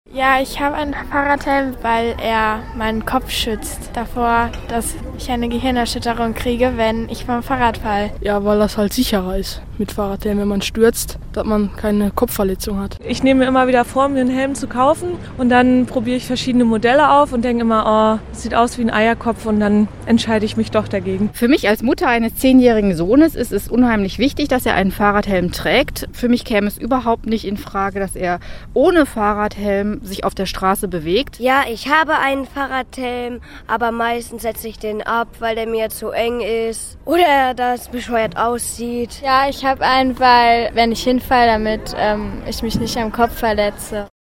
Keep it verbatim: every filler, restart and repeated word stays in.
Ja, ich habe einen Fahrradhelm, weil er meinen Kopf schützt davor, dass ich eine Gehirnerschütterung kriege, wenn ich vom Fahrrad falle. Ja, weil das halt sicherer ist mit Fahrradhelm, wenn man stürzt, dass man keine Kopfverletzung hat. Ich nehme mir immer wieder vor, mir einen Helm zu kaufen und dann probiere ich verschiedene Modelle auf und denke immer, oh, das sieht aus wie ein Eierkopf und dann entscheide ich mich doch dagegen. Für mich als Mutter eines zehnjährigen Sohnes ist es unheimlich wichtig, dass er einen Fahrradhelm trägt. Für mich käme es überhaupt nicht in Frage, dass er ohne Fahrradhelm sich auf der Straße bewegt. Ja, ich habe einen Fahrradhelm, aber meistens setze ich den ab, weil der mir zu eng ist oder das bescheuert aussieht. Ja, ich habe einen, weil wenn ich hinfalle, damit ähm, ich mich nicht am Kopf verletze.